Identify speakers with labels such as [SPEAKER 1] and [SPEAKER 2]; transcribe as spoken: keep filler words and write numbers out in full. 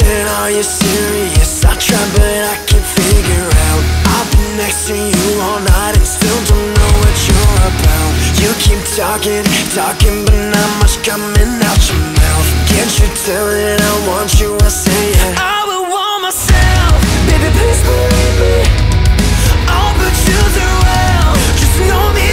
[SPEAKER 1] asking, are you serious? I try but I can't figure out. I've been next to you all night and still don't know what you're about. You keep talking, talking but not much coming out your mouth. Can't you tell that I want you? I say it, I would want myself. Baby please believe me, I'll put you through hell. Just know me